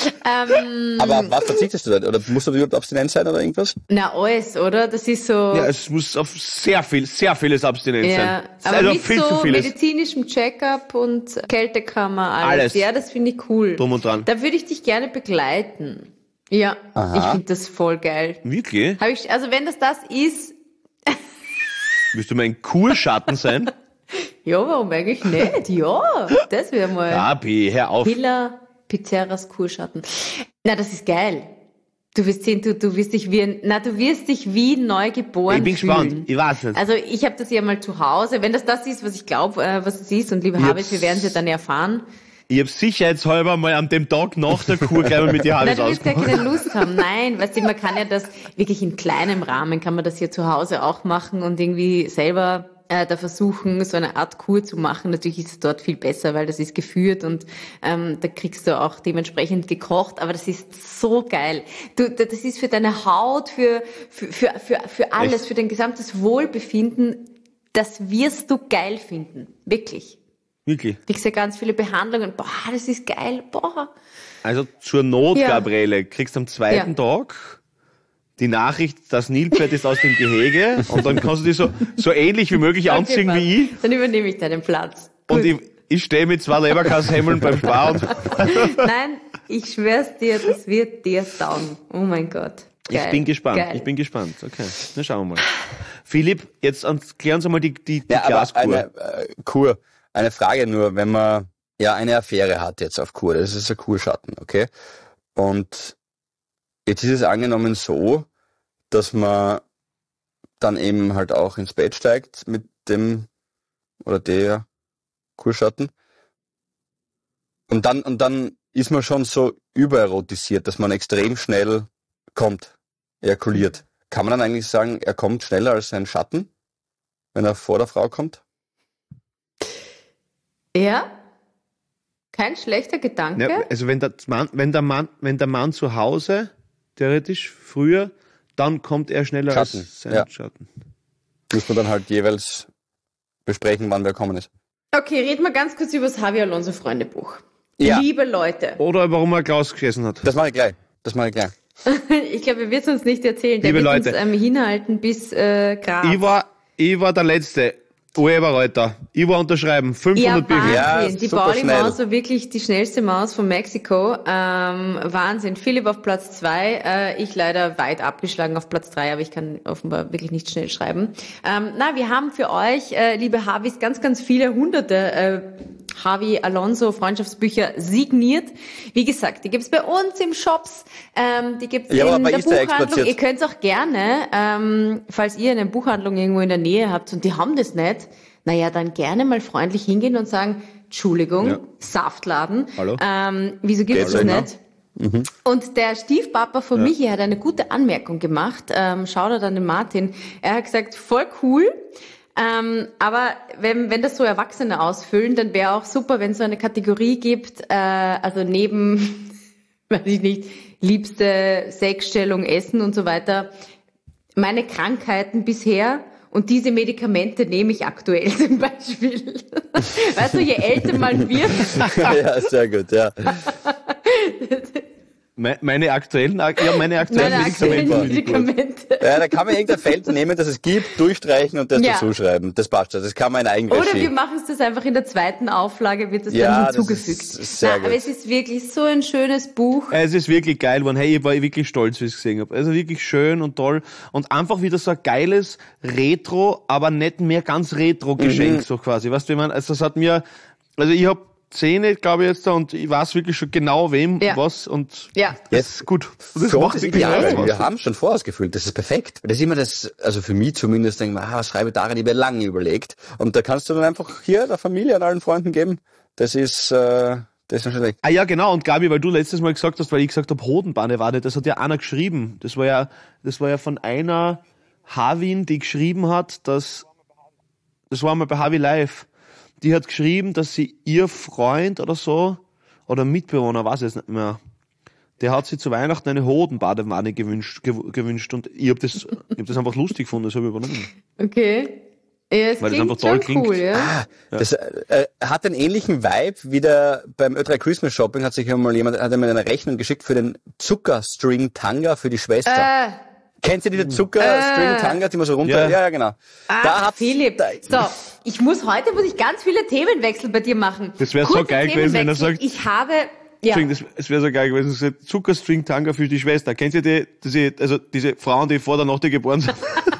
ähm, Aber auf was verzichtest du denn? Oder musst du überhaupt abstinent sein oder irgendwas? na, alles, oder? Das ist so. Ja, es muss auf sehr viel, sehr vieles Abstinenz Ja, sein. aber Also mit viel so zu vieles. medizinischem Check-up und Kältekammer, alles. Alles. Ja, das finde ich cool. Drum und dran. Da würde ich dich gerne begleiten. Ja, Aha. ich finde das voll geil. Wirklich? Hab ich, also wenn das das ist, Willst du mein Kurschatten sein? ja, warum eigentlich nicht? Ja, das wäre mal. Gabi, hör auf. Pilla Pizzeras Kurschatten. Na, das ist geil. Du wirst sehen, du, du wirst dich wie ein, na, du wirst dich wie neu geboren Ich bin fühlen. gespannt. Ich weiß nicht. Also ich habe das ja mal zu Hause. Wenn das das ist, was ich glaube, äh, was es ist, und liebe Ich Habis, hab's- wir werden es ja dann erfahren. Ich habe sicherheitshalber mal an dem Tag nach der Kur gleich mal mit dir Nein, Habis du wirst ja ausgemacht. keine Lust haben. Nein, weißt du, man kann ja das wirklich in kleinem Rahmen, kann man das hier zu Hause auch machen und irgendwie selber äh, da versuchen, so eine Art Kur zu machen. Natürlich ist es dort viel besser, weil das ist geführt und ähm, da kriegst du auch dementsprechend gekocht. Aber das ist so geil. Du, das ist für deine Haut, für, für, für, für, für alles, Echt? für dein gesamtes Wohlbefinden. Das wirst du geil finden. Wirklich. Wirklich. Kriegst ja ganz viele Behandlungen. Boah, das ist geil. Boah. Also zur Not, Ja. Gabriele, kriegst am zweiten Ja. Tag die Nachricht, das Nilpferd ist aus dem Gehege und dann kannst du dich so, so ähnlich wie möglich anziehen Okay, wie ich. Dann übernehme ich deinen Platz. Und Gut. ich, ich stehe mit zwei Leberkasshemmeln beim Spar und Nein, ich schwör's dir, das wird dir taugen. Oh mein Gott. Geil. ich bin gespannt. Geil. Ich bin gespannt. Okay, na schauen wir mal. Philipp, jetzt ans- klären Sie mal die, die, die Ja, aber Glaskur. eine äh, Kur. Eine Frage nur, wenn man ja eine Affäre hat jetzt auf Kur, das ist ein Kurschatten, okay? Und jetzt ist es angenommen so, dass man dann eben halt auch ins Bett steigt mit dem oder der Kurschatten. Und dann, und dann ist man schon so übererotisiert, dass man extrem schnell kommt, ejakuliert. Kann man dann eigentlich sagen, er kommt schneller als sein Schatten, wenn er vor der Frau kommt? Ja? Kein schlechter Gedanke? Ja, also wenn der Mann, wenn der Mann, wenn der Mann zu Hause, theoretisch früher, dann kommt er schneller Schatten, als sein ja. Schatten. Muss man dann halt jeweils besprechen, wann wer kommen ist. Okay, reden wir ganz kurz über das Javi Alonso Freundebuch. Ja. Liebe Leute, Oder warum er Klaus gegessen hat. Das mache ich gleich. Das mache ich gleich. ich glaube, er wird es uns nicht erzählen. Der Liebe wird Leute. uns ähm, hinhalten bis äh, Graz. Ich war, ich war der Letzte. Urheberreuter. Ich war unterschreiben. Ja, fünfhundert Bücher. Wahnsinn. Ja, die super Pauli schnell. war so wirklich die schnellste Maus von Mexiko. Ähm, Wahnsinn. Philipp auf Platz zwei, äh, ich leider weit abgeschlagen auf Platz drei, aber ich kann offenbar wirklich nicht schnell schreiben. Ähm, na, wir haben für euch, äh, liebe Havis, ganz, ganz viele hunderte äh, Javi Alonso Freundschaftsbücher signiert. Wie gesagt, die gibt's bei uns im Shops, ähm, die gibt's Ja, aber in bei der Easter Eggs Buchhandlung. platziert. Ihr könnt's auch gerne, ähm, falls ihr eine Buchhandlung irgendwo in der Nähe habt und die haben das nicht, naja, dann gerne mal freundlich hingehen und sagen, Entschuldigung, Ja. Saftladen, Hallo? ähm, wieso gibt's Geht's das ja, nicht? Und der Stiefpapa von Ja. Michi hat eine gute Anmerkung gemacht, ähm, Shoutout an den Martin. Er hat gesagt, voll cool, ähm, aber wenn, wenn das so Erwachsene ausfüllen, dann wäre auch super, wenn es so eine Kategorie gibt, äh, also neben, weiß ich nicht, liebste Sexstellung, Essen und so weiter, meine Krankheiten bisher und diese Medikamente nehme ich aktuell zum Beispiel. Weißt du, je älter man wird, Ja, sehr gut, ja. Me- Meine aktuellen, ja, meine aktuellen meine aktuellen Medikamente. Medikamente. Ja, da kann man irgendein Feld nehmen, das es gibt, durchstreichen und das Ja. dazu schreiben. Das passt schon. Das kann man in Oder wir Eigenregie. machen es das einfach in der zweiten Auflage, wird das Ja, dann das hinzugefügt. ist sehr Na, gut. aber es ist wirklich so ein schönes Buch. Es ist wirklich geil geworden. Hey, ich war wirklich stolz, wie ich es gesehen habe. Also wirklich schön und toll. Und einfach wieder so ein geiles Retro, aber nicht mehr ganz Retro-Geschenk, Mhm. so quasi. Weißt du, wie man, also das hat mir, also ich habe Zähne, glaube ich jetzt da, und ich weiß wirklich schon genau wem, Ja. was, und Ja. das ist gut. Und das Für uns macht ist wirklich ideal, Spaß. weil wir haben schon vorausgefüllt. Das ist perfekt. Das ist immer das, also für mich zumindest, denke ich mir, ah, was schreibe ich darin? Ich habe lange überlegt. Und da kannst du dann einfach hier der Familie und allen Freunden geben. Das ist, äh, das ist schon schlecht. Ah ja, genau, und Gabi, weil du letztes Mal gesagt hast, weil ich gesagt habe, Hodenbanne, das hat ja einer geschrieben. Das war ja, das war ja von einer Havin, die geschrieben hat, dass, das war mal bei Havi Live, die hat geschrieben, dass sie ihr Freund oder so, oder Mitbewohner, weiß ich jetzt nicht mehr, der hat sich zu Weihnachten eine Hodenbadewanne gewünscht, gew- gewünscht, und ich habe das, ich hab das einfach lustig gefunden, das habe ich übernommen. Okay. Ja, es Weil das klingt einfach toll schon klingt. cool, ja. Ah, das äh, hat einen ähnlichen Vibe wie der beim Ö drei Christmas Shopping hat sich ja mal jemand hat mir eine Rechnung geschickt für den Zuckerstring Tanga für die Schwester. Äh, Kennt ihr diese Zuckerstring Tanga, die man so runter? Ja. Ja, ja, genau. ah, da hat Philipp. So, ich muss heute muss ich ganz viele Themenwechsel bei dir machen. Das wär so Kurzer geil gewesen, wenn er Themenwechsel. sagt- Ich habe, ja. Deswegen, das, es wäre so geil gewesen, dass gesagt, Zuckerstring-Tanga für die Schwester. Kennt ihr die, diese, also diese Frauen, die vor der Nacht geboren sind?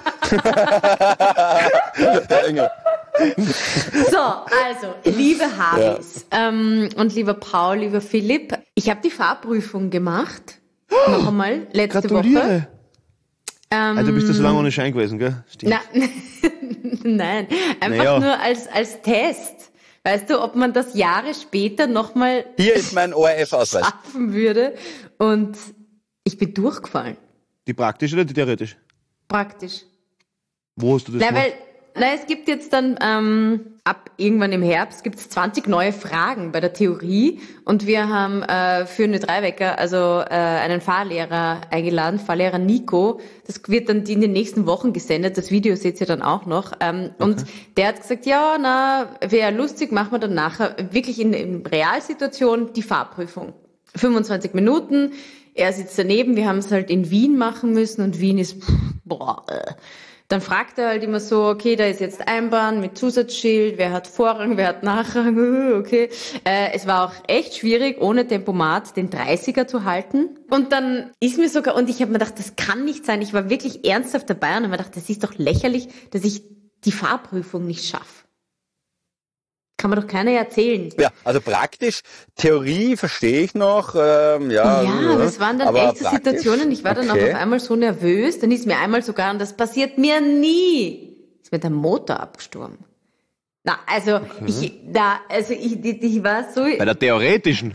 So, also, liebe Havis ähm, und lieber Paul, lieber Philipp, ich habe die Fahrprüfung gemacht. Noch einmal, letzte Woche. Gratuliere. Ähm, Also, du bist ja so lange ohne Schein gewesen, gell? Stimmt. Na, nein, einfach Naja. nur als, als Test. Weißt du, ob man das Jahre später nochmal Hier ist mein O R F-Ausweis. schaffen würde. Und ich bin durchgefallen. Die praktisch oder die theoretisch? Praktisch. Wo hast du das Na, gemacht? weil, na, es gibt jetzt dann, ähm, ab irgendwann im Herbst gibt's zwanzig neue Fragen bei der Theorie. Und wir haben äh, für eine Dreiwecker, also äh, einen Fahrlehrer eingeladen, Fahrlehrer Nico. Das wird dann in den nächsten Wochen gesendet. Das Video seht ihr dann auch noch. Ähm, okay. Und der hat gesagt, ja, na, wäre lustig, machen wir dann nachher wirklich in, in Realsituation die Fahrprüfung. fünfundzwanzig Minuten. Er sitzt daneben. Wir haben es halt in Wien machen müssen und Wien ist, pff, boah, äh. Dann fragt er halt immer so, okay, da ist jetzt Einbahn mit Zusatzschild, wer hat Vorrang, wer hat Nachrang, okay. Äh, es war auch echt schwierig, ohne Tempomat den dreißiger zu halten. Und dann ist mir sogar, und ich habe mir gedacht, das kann nicht sein, ich war wirklich ernsthaft dabei und habe mir gedacht, das ist doch lächerlich, dass ich die Fahrprüfung nicht schaffe. Kann mir doch keiner erzählen. Ja, also praktisch, Theorie verstehe ich noch. Ähm, ja, Ja, das waren dann aber echte praktisch? Situationen. Ich war dann Okay. auch auf einmal so nervös. Dann ist mir einmal sogar, und das passiert mir nie, ist mir der Motor abgestorben. Na, also, ich, da, also, ich, ich, ich war so, Bei der theoretischen.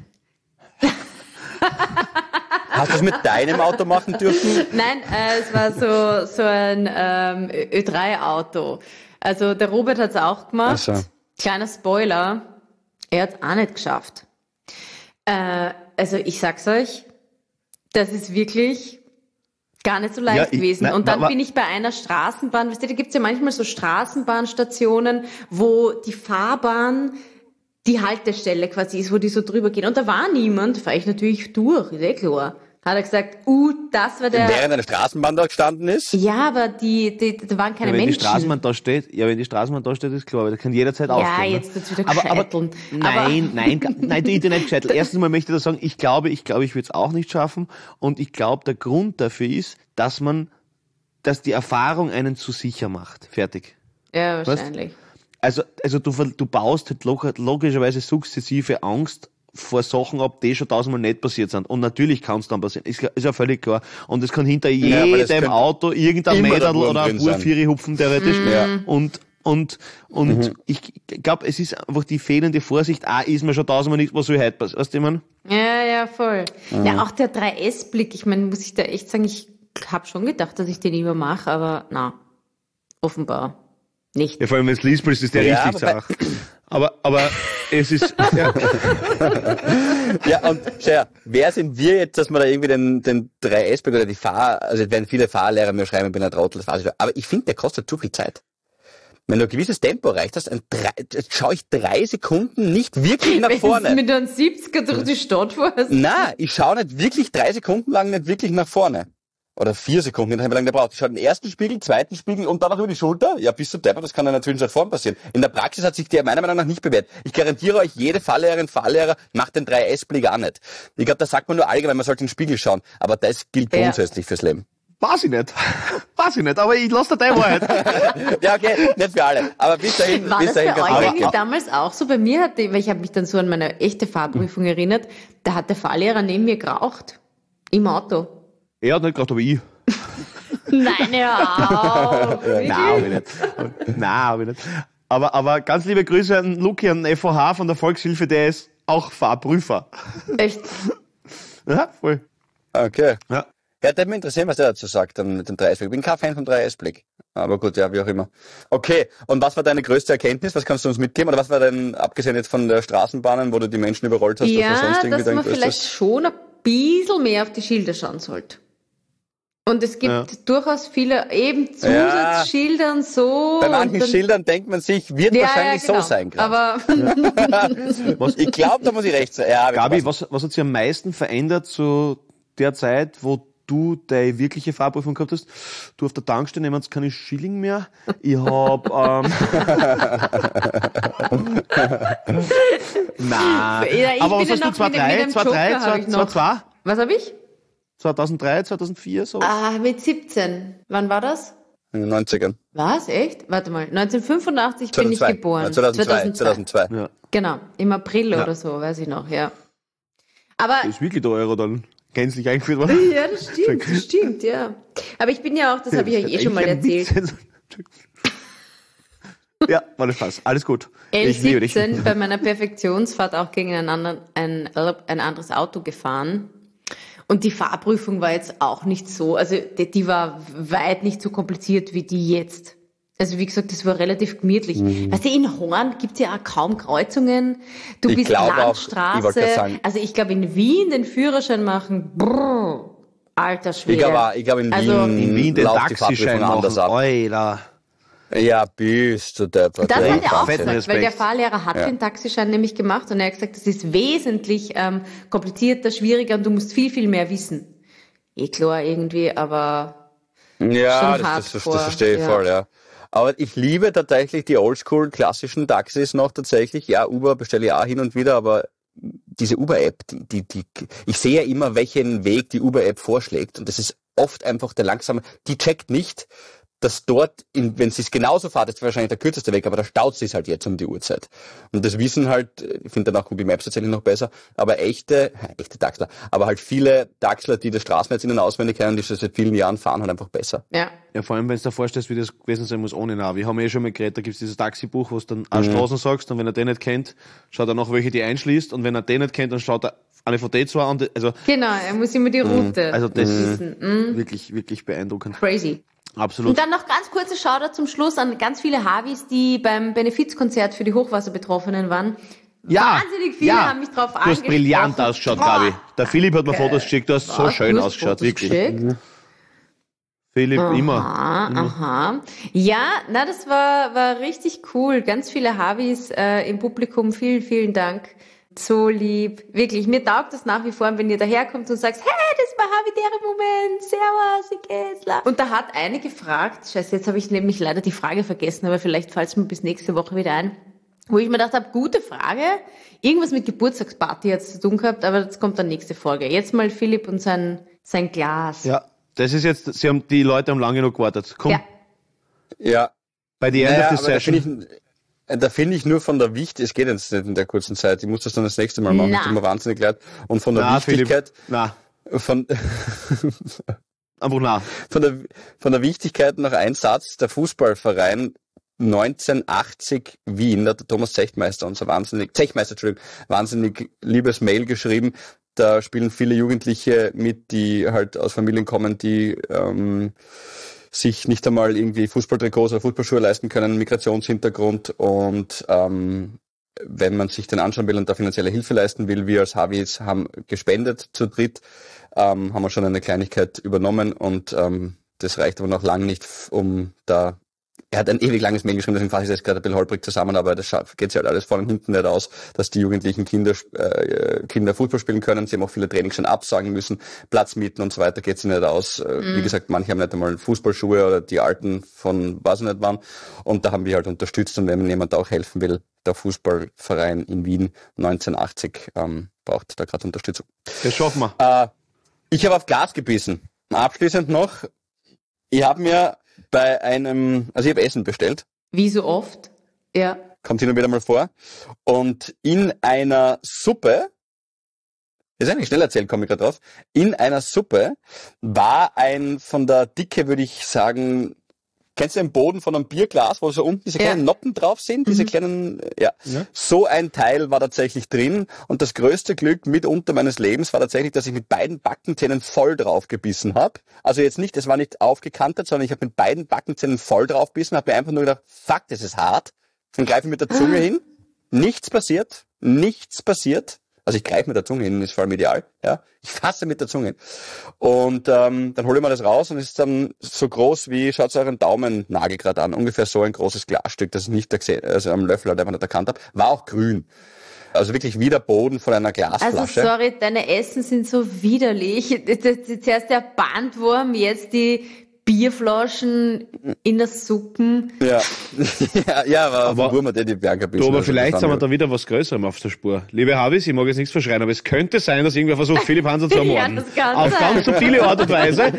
Hast du es mit deinem Auto machen dürfen? nein, äh, es war so, so ein, ähm, Ö drei Auto. Also, der Robert hat's auch gemacht. Ach so. Kleiner Spoiler. Er hat es auch nicht geschafft. Äh, also ich sag's euch, das ist wirklich gar nicht so leicht Ja, ich- gewesen. nein, Und dann aber- bin ich bei einer Straßenbahn, weißt du, da gibt's ja manchmal so Straßenbahnstationen, wo die Fahrbahn die Haltestelle quasi ist, wo die so drüber gehen. Und da war niemand, da fahre ich natürlich durch, ist eh klar. Hat er gesagt, uh, das war der... Während eine Straßenbahn da gestanden ist? Ja, aber die, die, da waren keine Ja, wenn Menschen. die Straßenbahn da steht, ja, wenn die Straßenbahn da steht, ist klar, aber das kann jederzeit Ja, aufstehen. jetzt tut's wieder aber, aber, gescheiteln. nein, nein, ga- nein, die Internet gescheitelt. Erstens mal möchte ich da sagen, ich glaube, ich glaube, ich würde es auch nicht schaffen. Und ich glaube, der Grund dafür ist, dass man, dass die Erfahrung einen zu sicher macht. Fertig. Ja, wahrscheinlich. Also, also du, ver- du baust halt log- logischerweise sukzessive Angst vor Sachen ab, die schon tausendmal nicht passiert sind. Und natürlich kann es dann passieren. Ist, ist ja völlig klar. Und es kann hinter Ja, aber das jedem könnte Auto irgendein immer Mädel der Wurm oder ein drin sein. Burfiri hupfen, theoretisch. Ja. Und, und, und ich glaube, es ist einfach die fehlende Vorsicht. Ah, ist mir schon tausendmal nicht, was soll heute passieren. Weißt du, ich mein? Ja, ja, voll. Ja, auch der drei S Blick, ich meine, muss ich da echt sagen, ich habe schon gedacht, dass ich den immer mache, aber na, offenbar nicht. Ja, vor allem, wenn es liest, ist der Ja, richtig aber zart. Aber, aber es ist, ja, Ja, und schau her, wer sind wir jetzt, dass wir da irgendwie den, den drei S-Blick oder die Fahr, also es werden viele Fahrlehrer mir schreiben, ich bin ein Trottel, das weiß ich. Aber ich finde, der kostet zu viel Zeit. Wenn du ein gewisses Tempo erreicht hast, ein drei, jetzt schaue ich drei Sekunden nicht wirklich nach Wenn vorne. du mit einem siebziger durch die Stadt fährst. Na, ich schaue nicht wirklich drei Sekunden lang nicht wirklich nach vorne. Oder vier Sekunden, je nachdem, wie lange der braucht. Ich schaue den ersten Spiegel, zweiten Spiegel und dann noch über die Schulter. Ja, bist du deppert, das kann in der Zwischenzeit vorn passieren. In der Praxis hat sich der meiner Meinung nach nicht bewährt. Ich garantiere euch, jede Fahrlehrerin, Fahrlehrer macht den drei S-Blick auch nicht. Ich glaube, das sagt man nur allgemein, man sollte in den Spiegel schauen. Aber das gilt Ja. grundsätzlich fürs Leben. weiß ich nicht. Weiß ich nicht, aber ich lasse dir deine Wahrheit. Ja, okay, nicht für alle. Aber bis dahin, War bis das bei dahin euch kann's eigentlich gehen. damals auch so? Bei mir hatte, weil ich habe mich dann so an meine echte Fahrprüfung erinnert, da hat der Fahrlehrer neben mir geraucht. Im Auto. Er hat nicht gedacht, aber ich. Nein, ja. Nein, hab ich nicht. Nein, hab ich nicht. Aber, aber ganz liebe Grüße an Luki, an F O H von der Volkshilfe, der ist auch Fahrprüfer. Echt? Ja, voll. Okay. Ja. Ja, das würde mich interessieren, was er dazu sagt, dann mit dem drei S-Blick. Ich bin kein Fan vom drei S-Blick. Aber gut, ja, wie auch immer. Okay, und was war deine größte Erkenntnis? Was kannst du uns mitgeben? Oder was war dein, abgesehen jetzt von der Straßenbahnen, wo du die Menschen überrollt hast, was war Ja, sonst irgendwie dass dein man größtes? vielleicht schon ein bisschen mehr auf die Schilder schauen sollte. Und es gibt Ja. durchaus viele eben Zusatzschilder und so. Bei und manchen dann- Schildern denkt man sich, wird ja, wahrscheinlich ja, genau. so sein. Grad. Aber Ich glaube, da muss ich recht sein. Ja, Gabi, was, was hat sich am meisten verändert zu der Zeit, wo du deine wirkliche Fahrprüfung gehabt hast? Du auf der Tankstelle nehmst keine Schilling mehr. Ich hab, ähm, Nein. Ja, ich Aber bin was ja hast du, noch mit dem- mit dem zwei Komma drei, Joker hab ich noch. zwei Komma zwei, was habe ich? zweitausenddrei, zweitausendvier, so? Ah, mit siebzehn. Wann war das? in den neunzigern. Was? Echt? Warte mal. neunzehnhundertfünfundachtzig bin ich zweitausendzwei. geboren. Ja, zweitausendzwei. zweitausendzwei. Ja. Genau. Im April Ja. oder so, weiß ich noch, ja. Aber Da ist wirklich der Euro dann gänzlich eingeführt worden. ja, das stimmt, das stimmt, ja. Aber ich bin ja auch, das habe ich euch eh schon mal Eigentlich ein erzählt. Witz. Ja, war das Spaß. Alles gut. Ich liebe dich. L siebzehn bei meiner Perfektionsfahrt auch gegen einen anderen, ein, ein anderes Auto gefahren. Und die Fahrprüfung war jetzt auch nicht so, also die, die war weit nicht so kompliziert wie die jetzt. Also wie gesagt, das war relativ gemütlich. Mhm. Weißt du, in Horn gibt's ja auch kaum Kreuzungen. Du Ich bist glaube auch, Landstraße. ich wollte gerade sagen. Also ich glaube, in Wien den Führerschein machen, brrr, alter Schwede. Ich glaube, ich glaube in Also- Wien, In Wien den läuft die Taxischein Fahrprüfung anders machen. ab. Alter. Ja, bist du deppert. Das ja, hat er auch fetten gesagt, weil der Respekt. Fahrlehrer hat Ja. den Taxischein nämlich gemacht und er hat gesagt, das ist wesentlich ähm, komplizierter, schwieriger und du musst viel, viel mehr wissen. Eh klar irgendwie, aber Ja, Schon das, das, hardcore, das verstehe ich ja. voll, ja. Aber ich liebe tatsächlich die oldschool klassischen Taxis noch tatsächlich. Ja, Uber bestelle ich auch hin und wieder, aber diese Uber-App, die, die, die, ich sehe ja immer, welchen Weg die Uber-App vorschlägt und das ist oft einfach der langsame, die checkt nicht, dass dort, in, wenn sie es genauso fahrt, ist wahrscheinlich der kürzeste Weg, aber da staut sie es halt jetzt um die Uhrzeit. Und das wissen halt, ich finde dann auch Google Maps tatsächlich noch besser, aber echte, echte Taxler, aber halt viele Taxler, die das Straßennetz innen auswendig kennen, die schon seit vielen Jahren fahren, halt einfach besser. ja. Ja, vor allem, wenn du dir vorstellst, wie das gewesen sein muss ohne Navi. Haben wir eh schon mal geredet, da gibt's dieses Taxibuch, wo du dann auch Straßen sagst und wenn er den nicht kennt, schaut er nach, welche die einschließt und wenn er den nicht kennt, dann schaut er eine von den zwei an. Also, Genau, er muss immer die Route also das wissen. ist wirklich, wirklich beeindruckend. Crazy. Absolut. Und dann noch ganz kurze Shoutout zum Schluss an ganz viele Havis, die beim Benefizkonzert für die Hochwasserbetroffenen waren. Ja, Wahnsinnig viele ja. haben mich drauf Du hast angesprochen. brillant ausgeschaut, Gabi. Der Philipp hat mir danke. Fotos geschickt, du hast so Was, schön du hast ausgeschaut, Fotos wirklich. geschickt? Philipp, immer. Aha, aha. Ja, na, das war, war richtig cool. Ganz viele Havis äh, im Publikum. Vielen, vielen Dank. So lieb. Wirklich, mir taugt das nach wie vor, wenn ihr daherkommt und sagst, hey, das war Havidere-Moment. Servus, wie geht's? La? Und da hat eine gefragt, scheiße, jetzt habe ich nämlich leider die Frage vergessen, aber vielleicht fällt es mir bis nächste Woche wieder ein, wo ich mir gedacht habe, gute Frage. Irgendwas mit Geburtstagsparty hat es zu tun gehabt, aber das kommt dann nächste Folge. Jetzt mal Philipp und sein, sein Glas. Ja, das ist jetzt, sie haben, die Leute haben lange genug gewartet. Komm, Ja. Ja. bei the end Naja, of the aber da session. finde ich, da finde ich nur von der Wichtigkeit, es geht jetzt nicht in der kurzen Zeit, ich muss das dann das nächste Mal machen, Na. das tut mir wahnsinnig leid. Und von der Na, Philipp, Wichtigkeit, na, von, einfach na. von der, von der Wichtigkeit noch ein Satz, der Fußballverein neunzehnhundertachtzig Wien, da hat der Thomas Zechtmeister, unser wahnsinnig, Zechmeister, Entschuldigung, wahnsinnig liebes Mail geschrieben. Da spielen viele Jugendliche mit, die halt aus Familien kommen, die ähm, sich nicht einmal irgendwie Fußballtrikots oder Fußballschuhe leisten können, Migrationshintergrund. Und ähm, wenn man sich den anschauen will und da finanzielle Hilfe leisten will, wir als Havis haben gespendet zu dritt, ähm, haben wir schon eine Kleinigkeit übernommen und ähm, das reicht aber noch lange nicht, um da. Er hat ein ewig langes Mail geschrieben, deswegen fasse ich das gerade ein bisschen holprig zusammen, aber das geht sich halt alles vorne und hinten nicht aus, dass die jugendlichen Kinder äh, Kinder Fußball spielen können. Sie haben auch viele Trainings schon absagen müssen, Platzmieten und so weiter geht sich nicht aus. Äh, Mhm. Wie gesagt, manche haben nicht einmal Fußballschuhe oder die alten von weiß ich nicht wann. Und da haben wir halt unterstützt und wenn jemand auch helfen will, der Fußballverein in Wien neunzehnhundertachtzig ähm, braucht da gerade Unterstützung. Das schaffen wir. Äh, ich habe auf Gas gebissen. Abschließend noch, ich habe mir bei einem, also ich habe Essen bestellt, Wie so oft. Ja. kommt hin und wieder mal vor, und in einer Suppe, ist eigentlich schnell erzählt, komme ich gerade drauf, in einer Suppe war ein, von der Dicke würde ich sagen, kennst du den Boden von einem Bierglas, wo so unten diese kleinen Ja. Noppen drauf sind, diese Mhm. kleinen, ja. Ja. So ein Teil war tatsächlich drin, und das größte Glück mitunter meines Lebens war tatsächlich, dass ich mit beiden Backenzähnen voll drauf gebissen habe. Also jetzt nicht, es war nicht aufgekantet, sondern ich habe mit beiden Backenzähnen voll drauf gebissen, habe mir einfach nur gedacht, fuck, das ist hart. Dann greife ich mit der Zunge hin, nichts passiert, nichts passiert. Also ich greife mit der Zunge hin, ist vor allem ideal. Ja, ich fasse mit der Zunge hin. Und ähm, dann hole ich mir das raus und ist dann so groß wie, schaut euren Daumennagel gerade an, ungefähr so ein großes Glasstück, das ich nicht gesehen, also am Löffel halt einfach nicht erkannt habe. War auch grün. Also wirklich wie der Boden von einer Glasflasche. Also sorry, deine Essen sind so widerlich. Das- das- Zuerst der Bandwurm, jetzt die Bierflaschen in der Suppen. Ja, ja, ja, aber, Aber- aber Wurm hat eh die Berge Du, aber vielleicht sind wir da wieder was Größerem auf der Spur. Liebe Havis, ich mag jetzt nichts verschreien, aber es könnte sein, dass irgendwer versucht, Philipp Hanser zu Ja, ermorden. das kann auf sein. ganz subtile Art und Weise.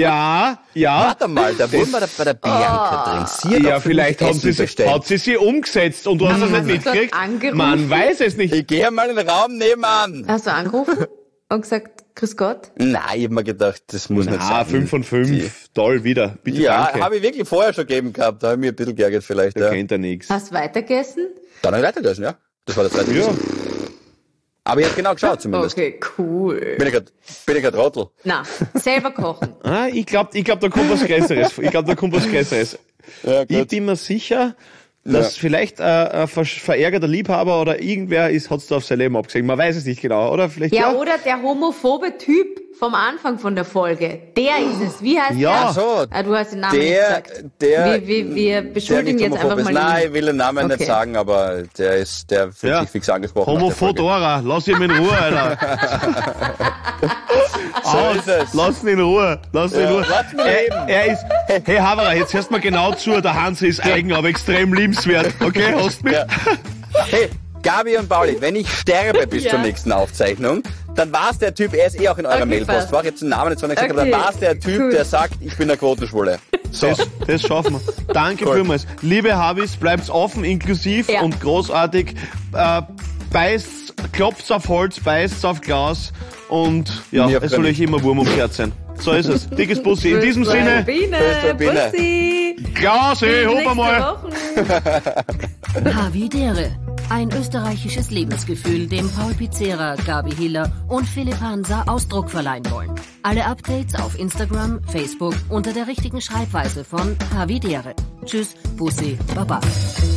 Ja, ja. Warte mal, da Wurm war bei der Bianca drin. Sie hat Ja, auch für vielleicht mich haben sie, Essen sie, bestellt. hat sie sie umgesetzt und du hast es nicht Hast mitgekriegt. du angerufen? Man weiß es nicht. Ich gehe mal in den Raum nebenan. Hast du angerufen und gesagt, grüß Gott? Nein, ich hab mir gedacht, das muss nicht Ah, sein. fünf von fünf. Toll, wieder. Bitte, Ja, danke. habe ich wirklich vorher schon gegeben gehabt. Da habe ich mich ein bisschen geärgert vielleicht. Da Ja. kennt er nichts. Hast du weitergegessen? Dann habe ich weitergegessen, ja. Das war der zweite Ja. Essen. Aber ich habe genau geschaut zumindest. Okay, cool. Bin ich grad, bin ich grad Trottel. Na, selber kochen. Ah, ich glaube, ich glaub, da kommt was Größeres. Ich glaube, da kommt was Größeres. Ja, Ich bin mir sicher, dass Ja. vielleicht äh, ein ver- verärgerter Liebhaber oder irgendwer ist, hat's da auf sein Leben abgesehen. Man weiß es nicht genau, oder? Vielleicht Ja, ja. oder der homophobe Typ vom Anfang von der Folge. Der ist es. Wie heißt Ja. der? Ach so, Ah, du hast den Namen nicht der, gesagt. der, wir, wir, wir der beschuldigen nicht jetzt einfach homophob mal ist. Nein, ihn. ich will den Namen Okay. nicht sagen, aber der ist, der fühlt Ja. sich fix angesprochen. nach der Folge. Homofodora, lass ihn in Ruhe, Alter. Aus, ist es. lass ihn in Ruhe, lass ihn in Ja, Ruhe. lass ihn Er, leben. er ist, hey Haverer, jetzt hörst du mir genau zu, der Hansi ist eigen, aber extrem liebenswert. Okay, hast mich? Ja. Hey, Gabi und Pauli, wenn ich sterbe bis Ja. zur nächsten Aufzeichnung, dann war's der Typ, er ist eh auch in eurer Okay, Mailpost, passt. war jetzt den Namen nicht so nicht gesagt, Okay, aber dann war's der Typ, cool. der sagt, ich bin der Quotenschwule. So. Das, das schaffen wir. Danke Cool. vielmals. Liebe Havis, bleibt's offen, inklusiv Ja. und großartig. Äh, beißt, klopft's auf Holz, beißt's auf Glas und ja, Nie auf es soll Granit. euch immer Wurm ums Herz sein. So ist es. Dickes Bussi. In diesem Sinne, Biene, Grüß dich, Biene. Bussi. Glase, hopp Nächste einmal. Woche. Havidere. Ein österreichisches Lebensgefühl, dem Paul Pizzera, Gabi Hiller und Philipp Hansa Ausdruck verleihen wollen. Alle Updates auf Instagram, Facebook unter der richtigen Schreibweise von Havidere. Tschüss, Bussi, Baba.